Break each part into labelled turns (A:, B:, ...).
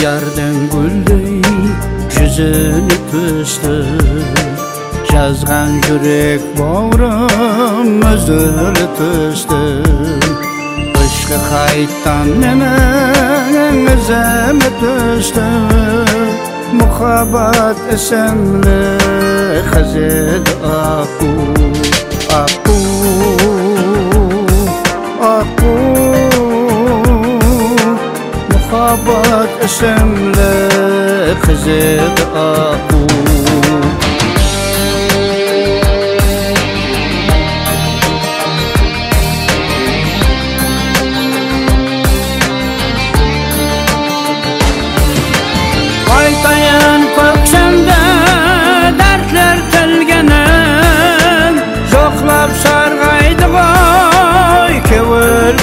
A: Yerden güldey yüzünü püstü Yazgan yürek bağrım özürlü püstü Işkı kayıttan memen özeme püstü Muhabbat esemli hazid aku Aku Aku Muhabbat esemli hazid aku Aytayan köksemde dertler telgenem Zoklap sargaydı koy kevül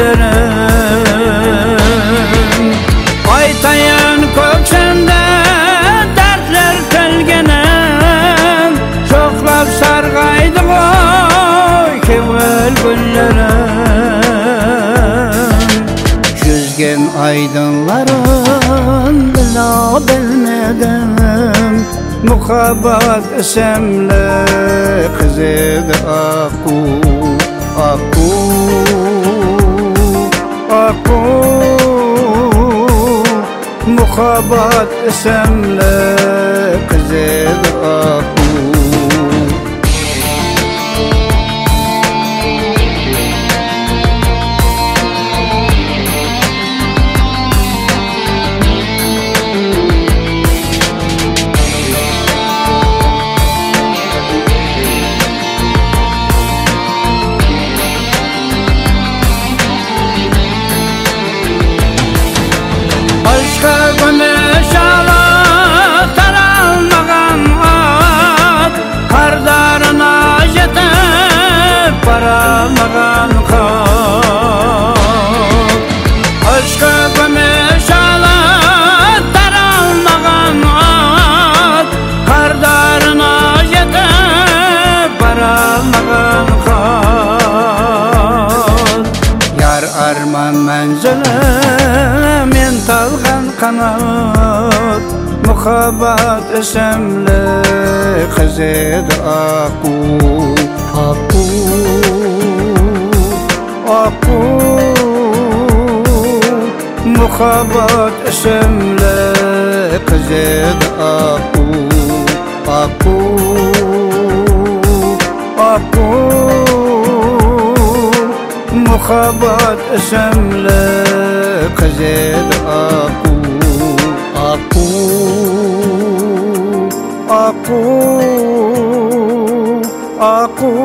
A: güllerim Aytayan köksemde dertler telgenem Zoklap sargaydı koy kevül güllerim Yüzgen aydınların bila bilmedim Muhabbat esemle kızıd aku Aku Aku Muhabbat esemle kızıd aku Aşka güneş alıp taralmagan at Kardarına yetip varalmagan kat Aşka güneş alıp taralmagan at Kardarına yetip varalmagan kat Yar arman menzile men talgan kanat Muhabbat esemle kızıd aku Aku Aku Muhabbat esemle kızıd aku Aku Aku Muhabbat esemle kızıd aku Aku Aku Aku